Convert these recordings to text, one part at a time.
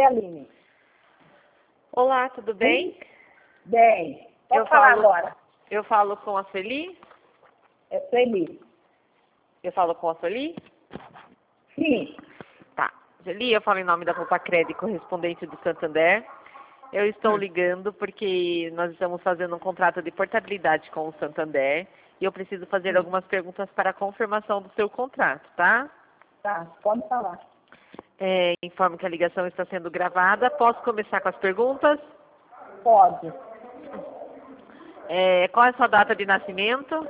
Oi, Aline. Olá, tudo bem? Bem. Pode falar agora. Eu falo com a Sueli? É Sueli. Eu falo com a Sueli? Sim. Tá. Sueli, eu falo em nome da Copa Crédito, correspondente do Santander. Eu estou ligando porque nós estamos fazendo um contrato de portabilidade com o Santander e eu preciso fazer algumas perguntas para a confirmação do seu contrato, tá? Tá, pode falar. Informo que a ligação está sendo gravada. Posso começar com as perguntas? Pode. Qual é a sua data de nascimento?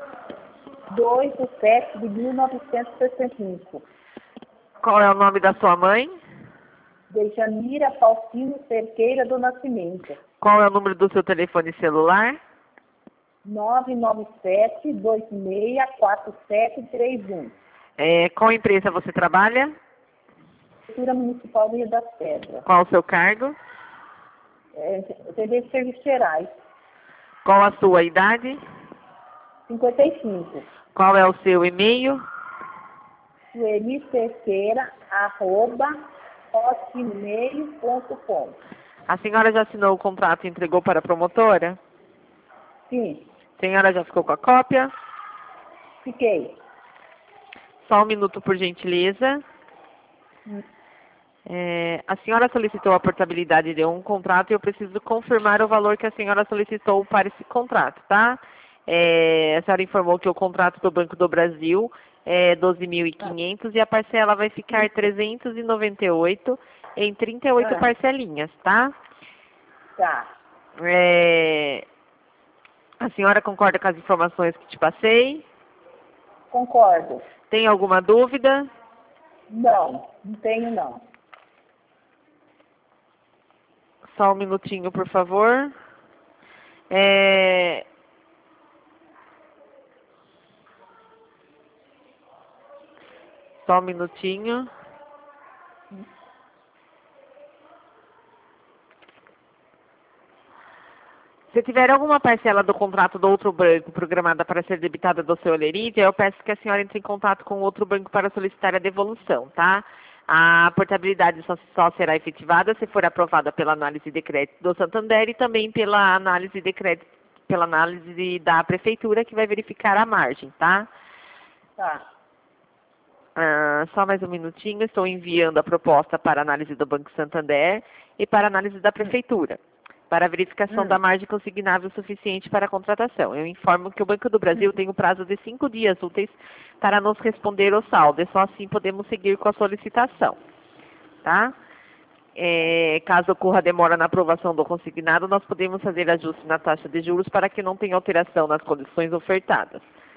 2/7/1965. Qual é o nome da sua mãe? Dejanira Faustino Cerqueira do Nascimento. Qual é o número do seu telefone celular? 997-264731. Qual empresa você trabalha? Prefeitura Municipal do Rio das Pedras. Qual o seu cargo? Serviços Serviços Gerais. Qual a sua idade? 55. Qual é o seu e-mail? suelicerqueira@hotmail.com. A senhora já assinou o contrato e entregou para a promotora? Sim, A senhora já ficou com a cópia? fiquei. Só um minuto, por gentileza. A senhora solicitou a portabilidade de um contrato e eu preciso confirmar o valor que a senhora solicitou para esse contrato, tá? A senhora informou que o contrato do Banco do Brasil é 12.500 e a parcela vai ficar 398 em 38 parcelinhas, tá? Tá. A senhora concorda com as informações que te passei? Concordo. Tem alguma dúvida? Não tenho não. Só um minutinho, por favor. Só um minutinho. Se tiver alguma parcela do contrato do outro banco programada para ser debitada do seu Olerite, eu peço que a senhora entre em contato com o outro banco para solicitar a devolução, tá? A portabilidade só será efetivada se for aprovada pela análise de crédito do Santander e também pela análise de crédito, pela análise da prefeitura, que vai verificar a margem, tá? Tá. Só mais um minutinho, estou enviando a proposta para análise do Banco Santander e para análise da prefeitura, para a verificação da margem consignável suficiente para a contratação. Eu informo que o Banco do Brasil tem um prazo de 5 dias úteis para nos responder o saldo, e só assim podemos seguir com a solicitação, tá? Caso ocorra demora na aprovação do consignado, nós podemos fazer ajuste na taxa de juros para que não tenha alteração nas condições ofertadas.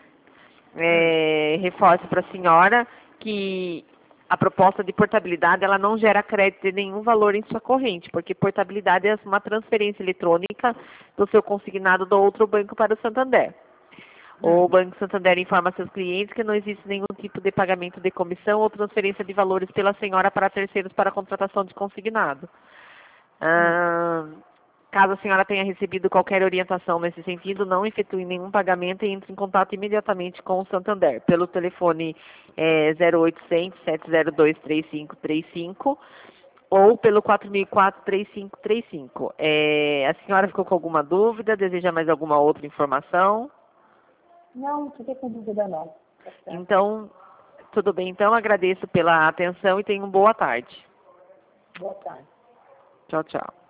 Reforço para a senhora que a proposta de portabilidade ela não gera crédito de nenhum valor em sua corrente, porque portabilidade é uma transferência eletrônica do seu consignado do outro banco para o Santander. O Banco Santander informa seus clientes que não existe nenhum tipo de pagamento de comissão ou transferência de valores pela senhora para terceiros para a contratação de consignado. Caso a senhora tenha recebido qualquer orientação nesse sentido, não efetue nenhum pagamento e entre em contato imediatamente com o Santander, pelo telefone 0800 702 3535 ou pelo 4004-3535. A senhora ficou com alguma dúvida? Deseja mais alguma outra informação? Não fiquei com dúvida não. Tá certo. Então, tudo bem. Então, agradeço pela atenção e tenha uma boa tarde. Boa tarde. Tchau, tchau.